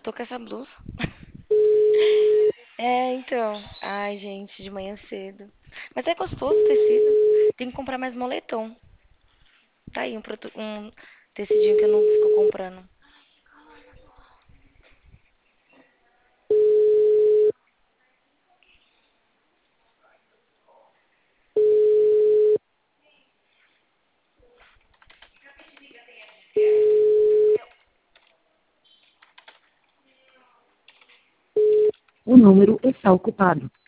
tô com essa blusa. Então. Ai, gente, de manhã cedo. Mas é gostoso o tecido. Tem que comprar mais moletom. Tá aí um tecidinho que eu não fico comprando. O número está ocupado.